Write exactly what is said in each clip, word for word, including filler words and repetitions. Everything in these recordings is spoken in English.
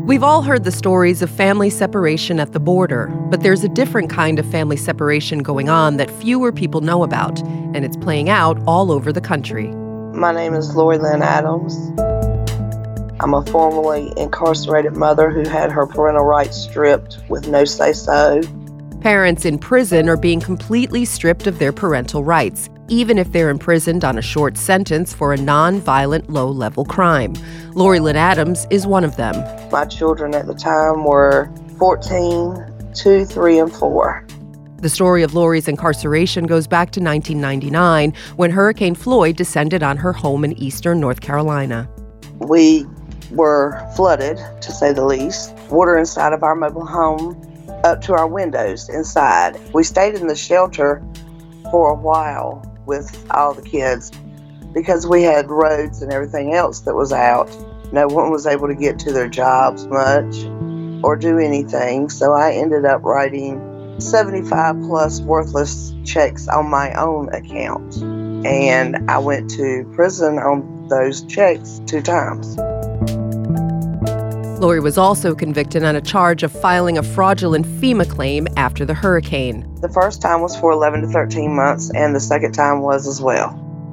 We've all heard the stories of family separation at the border, but there's a different kind of family separation going on that fewer people know about, and it's playing out all over the country. My name is Lori Lynn Adams. I'm a formerly incarcerated mother who had her parental rights stripped with no say-so. Parents in prison are being completely stripped of their parental rights, even if they're imprisoned on a short sentence for a non-violent, low-level crime. Lori Lynn Adams is one of them. My children at the time were fourteen, two, three, and four. The story of Lori's incarceration goes back to nineteen ninety-nine, when Hurricane Floyd descended on her home in eastern North Carolina. We were flooded, to say the least. Water inside of our mobile home up to our windows inside. We stayed in the shelter for a while with all the kids because we had roads and everything else that was out. No one was able to get to their jobs much or do anything, so I ended up writing seventy-five plus worthless checks on my own account, and I went to prison on those checks two times. Lori was also convicted on a charge of filing a fraudulent FEMA claim after the hurricane. The first time was for eleven to thirteen months, and the second time was as well.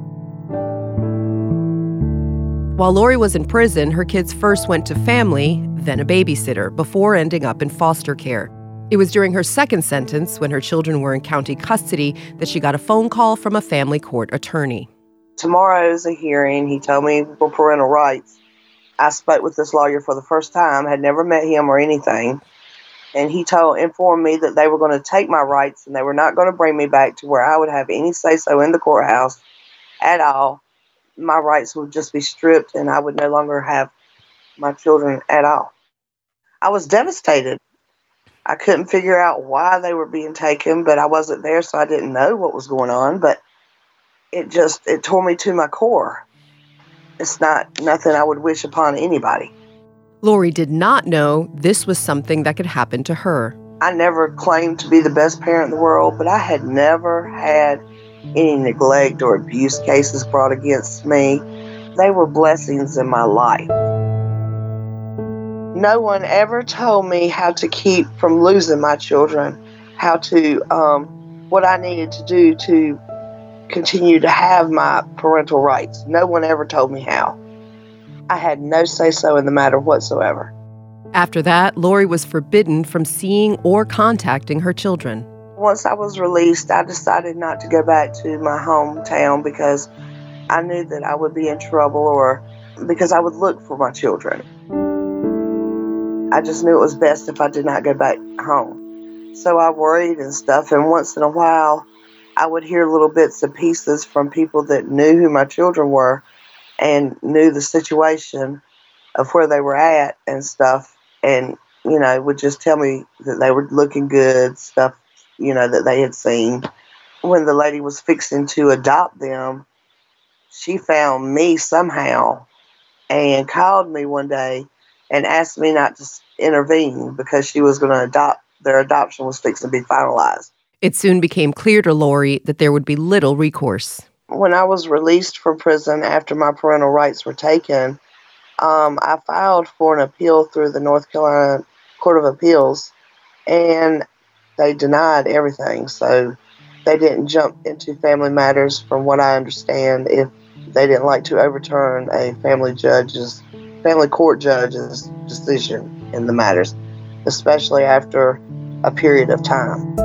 While Lori was in prison, her kids first went to family, then a babysitter, before ending up in foster care. It was during her second sentence, when her children were in county custody, that she got a phone call from a family court attorney. Tomorrow's a hearing. He told me for parental rights. I spoke with this lawyer for the first time, had never met him or anything, and he told informed me that they were going to take my rights and they were not going to bring me back to where I would have any say-so in the courthouse at all. My rights would just be stripped and I would no longer have my children at all. I was devastated. I couldn't figure out why they were being taken, but I wasn't there, so I didn't know what was going on, but it just, it tore me to my core. It's not nothing I would wish upon anybody. Lori did not know this was something that could happen to her. I never claimed to be the best parent in the world, but I had never had any neglect or abuse cases brought against me. They were blessings in my life. No one ever told me how to keep from losing my children, how to, um, what I needed to do to continue to have my parental rights. No one ever told me how. I had no say-so in the matter whatsoever. After that, Lori was forbidden from seeing or contacting her children. Once I was released, I decided not to go back to my hometown because I knew that I would be in trouble or because I would look for my children. I just knew it was best if I did not go back home. So I worried and stuff, and once in a while, I would hear little bits and pieces from people that knew who my children were and knew the situation of where they were at and stuff, and, you know, would just tell me that they were looking good, stuff, you know, that they had seen. When the lady was fixing to adopt them, she found me somehow and called me one day and asked me not to intervene because she was going to adopt, their adoption was fixing to be finalized. It soon became clear to Lori that there would be little recourse. When I was released from prison after my parental rights were taken, um, I filed for an appeal through the North Carolina Court of Appeals, and they denied everything. So they didn't jump into family matters, from what I understand, if they didn't like to overturn a family judge's, family court judge's decision in the matters, especially after a period of time.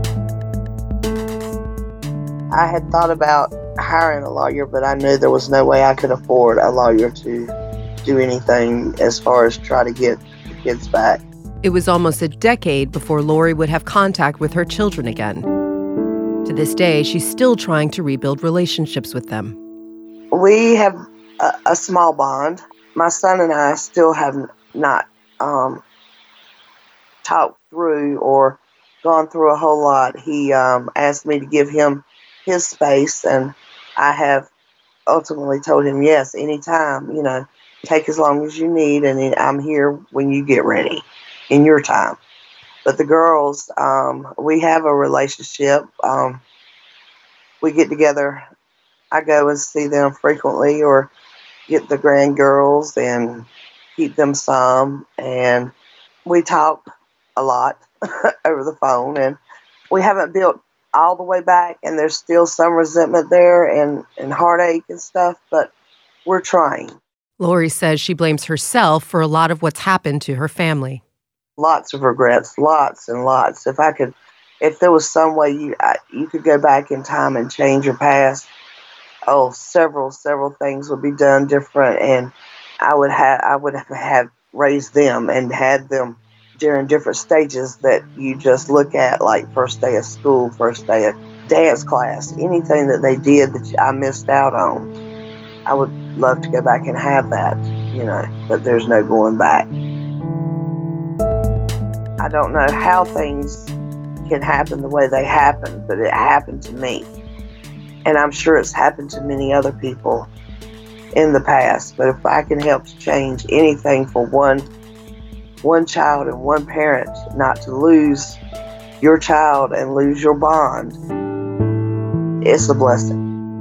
I had thought about hiring a lawyer, but I knew there was no way I could afford a lawyer to do anything as far as try to get the kids back. It was almost a decade before Lori would have contact with her children again. To this day, she's still trying to rebuild relationships with them. We have a, a small bond. My son and I still have not um, talked through or gone through a whole lot. He um, asked me to give him his space, and I have ultimately told him, yes, anytime, you know, take as long as you need, and I'm here when you get ready in your time. But the girls, um, we have a relationship. Um, we get together. I go and see them frequently, or get the grand girls, and keep them some. And we talk a lot over the phone. And we haven't built all the way back, and there's still some resentment there and, and heartache and stuff, but we're trying. Lori says she blames herself for a lot of what's happened to her family. Lots of regrets, lots and lots. If I could, if there was some way you I, you could go back in time and change your past, oh, several, several things would be done different, and I would have, I would have, have raised them and had them during different stages that you just look at, like first day of school, first day of dance class, anything that they did that I missed out on. I would love to go back and have that, you know, but there's no going back. I don't know how things can happen the way they happen, but it happened to me. And I'm sure it's happened to many other people in the past. But if I can help to change anything for one one child and one parent not to lose your child and lose your bond, it's a blessing.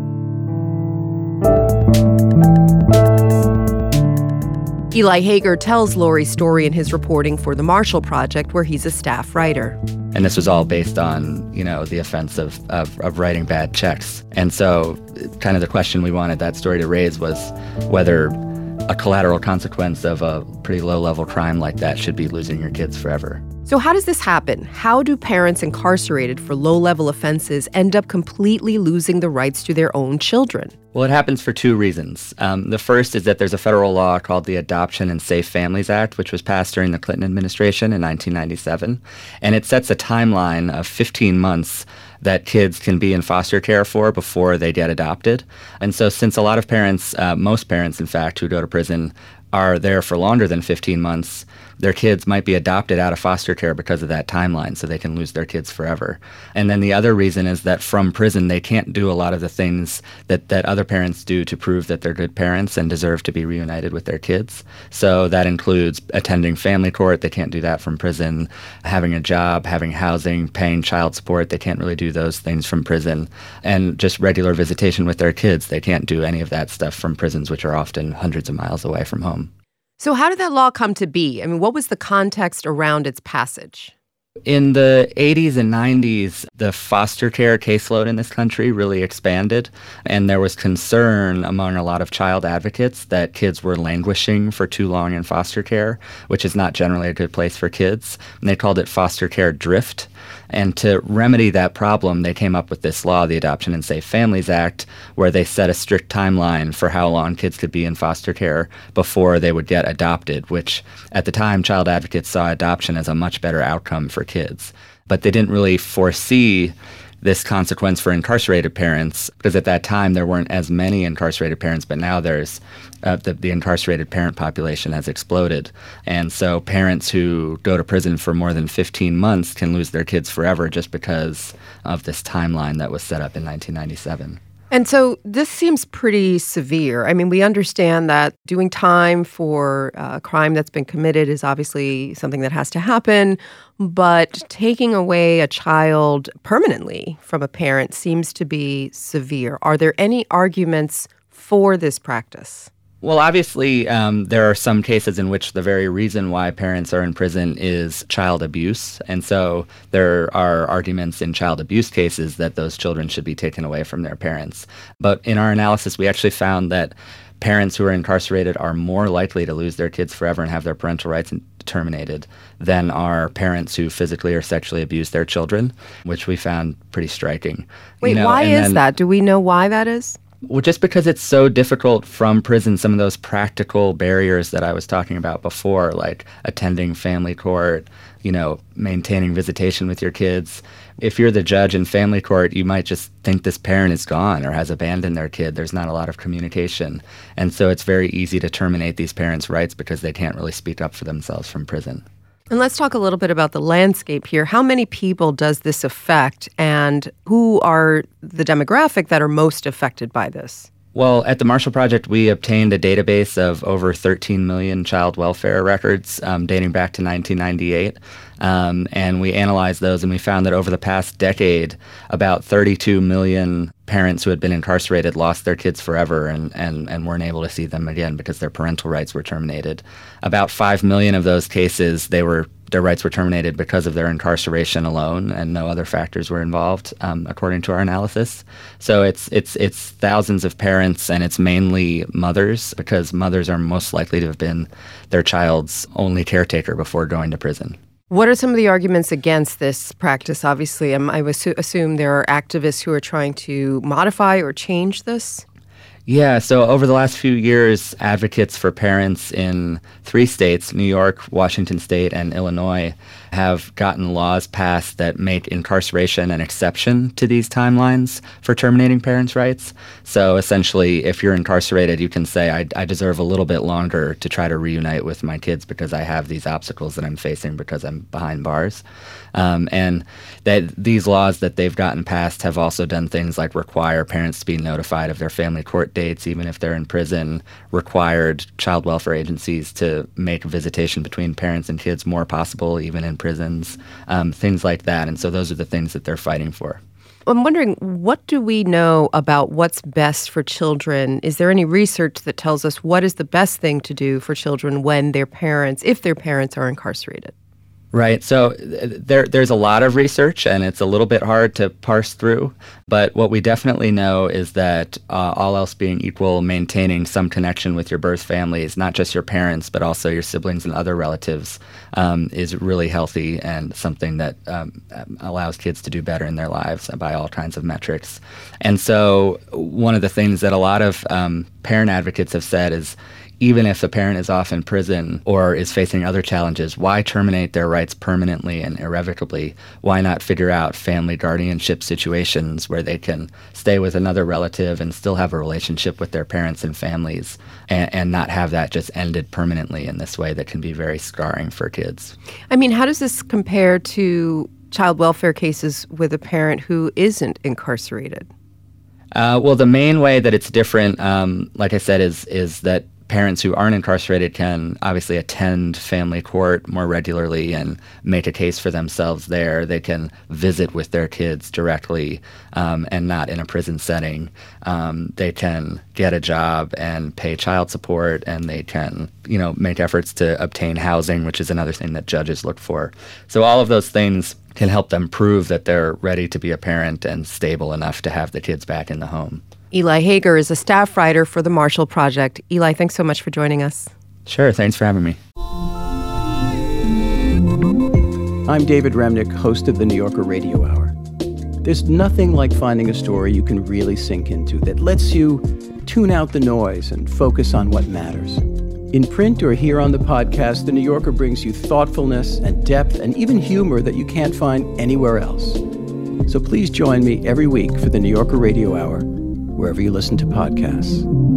Eli Hager tells Lori's story in his reporting for the Marshall Project, where he's a staff writer. And this was all based on, you know, the offense of, of, of writing bad checks. And so kind of the question we wanted that story to raise was whether a collateral consequence of a pretty low-level crime like that should be losing your kids forever. So how does this happen? How do parents incarcerated for low-level offenses end up completely losing the rights to their own children? Well, it happens for two reasons. Um, the first is that there's a federal law called the Adoption and Safe Families Act, which was passed during the Clinton administration in nineteen ninety-seven. And it sets a timeline of fifteen months that kids can be in foster care for before they get adopted. And so since a lot of parents, uh, most parents, in fact, who go to prison are there for longer than fifteen months, their kids might be adopted out of foster care because of that timeline, so they can lose their kids forever. And then the other reason is that from prison, they can't do a lot of the things that, that other parents do to prove that they're good parents and deserve to be reunited with their kids. So that includes attending family court. They can't do that from prison. Having a job, having housing, paying child support. They can't really do those things from prison. And just regular visitation with their kids. They can't do any of that stuff from prisons, which are often hundreds of miles away from home. So how did that law come to be? I mean, what was the context around its passage? In the eighties and nineties, the foster care caseload in this country really expanded, and there was concern among a lot of child advocates that kids were languishing for too long in foster care, which is not generally a good place for kids. And they called it foster care drift. And to remedy that problem, they came up with this law, the Adoption and Safe Families Act, where they set a strict timeline for how long kids could be in foster care before they would get adopted, which at the time, child advocates saw adoption as a much better outcome for kids. But they didn't really foresee this consequence for incarcerated parents, because at that time there weren't as many incarcerated parents, but now there's uh, the, the incarcerated parent population has exploded. And so parents who go to prison for more than fifteen months can lose their kids forever just because of this timeline that was set up in nineteen ninety-seven. And so this seems pretty severe. I mean, we understand that doing time for a crime that's been committed is obviously something that has to happen, but taking away a child permanently from a parent seems to be severe. Are there any arguments for this practice? Well, obviously, um, there are some cases in which the very reason why parents are in prison is child abuse. And so there are arguments in child abuse cases that those children should be taken away from their parents. But in our analysis, we actually found that parents who are incarcerated are more likely to lose their kids forever and have their parental rights terminated than are parents who physically or sexually abuse their children, which we found pretty striking. Wait, you know, why is then, that? Do we know why that is? Well, just because it's so difficult from prison, some of those practical barriers that I was talking about before, like attending family court, you know, maintaining visitation with your kids. If you're the judge in family court, you might just think this parent is gone or has abandoned their kid. There's not a lot of communication. And so it's very easy to terminate these parents' rights because they can't really speak up for themselves from prison. And let's talk a little bit about the landscape here. How many people does this affect, and who are the demographic that are most affected by this? Well, at the Marshall Project, we obtained a database of over thirteen million child welfare records um, dating back to nineteen ninety-eight. Um, and we analyzed those, and we found that over the past decade, about thirty-two million parents who had been incarcerated lost their kids forever and, and, and weren't able to see them again because their parental rights were terminated. About five million of those cases, they were their rights were terminated because of their incarceration alone, and no other factors were involved, um, according to our analysis. So it's it's it's thousands of parents, and it's mainly mothers, because mothers are most likely to have been their child's only caretaker before going to prison. What are some of the arguments against this practice? Obviously, um, I would assu- assume there are activists who are trying to modify or change this. Yeah, so over the last few years, advocates for parents in three states, New York, Washington State, and Illinois, have gotten laws passed that make incarceration an exception to these timelines for terminating parents' rights. So essentially, if you're incarcerated, you can say, I, I deserve a little bit longer to try to reunite with my kids because I have these obstacles that I'm facing because I'm behind bars. Um, and that these laws that they've gotten passed have also done things like require parents to be notified of their family court dates, even if they're in prison, required child welfare agencies to make visitation between parents and kids more possible, even in prisons, um, things like that. And so those are the things that they're fighting for. I'm wondering, what do we know about what's best for children? Is there any research that tells us what is the best thing to do for children when their parents, if their parents are incarcerated? Right. So there, there's a lot of research, and it's a little bit hard to parse through. But what we definitely know is that uh, all else being equal, maintaining some connection with your birth families, not just your parents, but also your siblings and other relatives, um, is really healthy and something that um, allows kids to do better in their lives by all kinds of metrics. And so one of the things that a lot of um, parent advocates have said is, even if the parent is off in prison or is facing other challenges, why terminate their rights permanently and irrevocably? Why not figure out family guardianship situations where they can stay with another relative and still have a relationship with their parents and families, and, and not have that just ended permanently in this way that can be very scarring for kids? I mean, how does this compare to child welfare cases with a parent who isn't incarcerated? Uh, well, the main way that it's different, um, like I said, is is that parents who aren't incarcerated can obviously attend family court more regularly and make a case for themselves there. They can visit with their kids directly, um, and not in a prison setting. Um, they can get a job and pay child support, and they can, you know, make efforts to obtain housing, which is another thing that judges look for. So all of those things can help them prove that they're ready to be a parent and stable enough to have the kids back in the home. Eli Hager is a staff writer for the Marshall Project. Eli, thanks so much for joining us. Sure, thanks for having me. I'm David Remnick, host of the New Yorker Radio Hour. There's nothing like finding a story you can really sink into that lets you tune out the noise and focus on what matters. In print or here on the podcast, The New Yorker brings you thoughtfulness and depth and even humor that you can't find anywhere else. So please join me every week for The New Yorker Radio Hour, wherever you listen to podcasts.